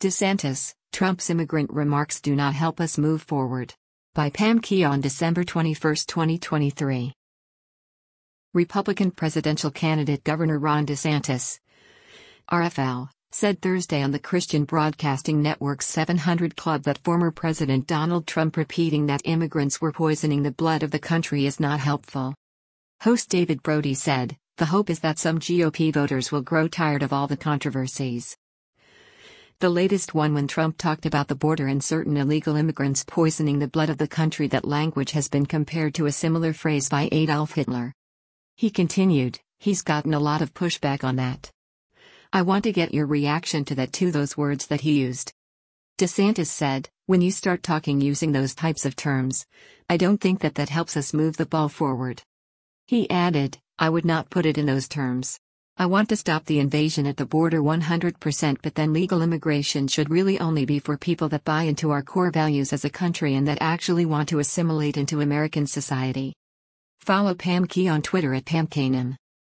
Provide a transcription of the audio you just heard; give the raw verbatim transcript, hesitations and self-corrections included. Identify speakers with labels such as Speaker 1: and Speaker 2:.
Speaker 1: DeSantis, Trump's immigrant remarks do not help us move forward. By Pam Key on December twenty-first, twenty twenty-three. Republican presidential candidate Governor Ron DeSantis, R F L, said Thursday on the Christian Broadcasting Network's seven hundred Club that former President Donald Trump repeating that immigrants were poisoning the blood of the country is not helpful. Host David Brody said, "The hope is that some G O P voters will grow tired of all the controversies." The latest one when Trump talked about the border and certain illegal immigrants poisoning the blood of the country. That language has been compared to a similar phrase by Adolf Hitler. He continued, "He's gotten a lot of pushback on that. I want to get your reaction to that too, those words that he used." DeSantis said, "When you start talking using those types of terms, I don't think that that helps us move the ball forward." He added, "I would not put it in those terms. I want to stop the invasion at the border one hundred percent, but then legal immigration should really only be for people that buy into our core values as a country and that actually want to assimilate into American society." Follow Pam Key on Twitter at Pam Kanem.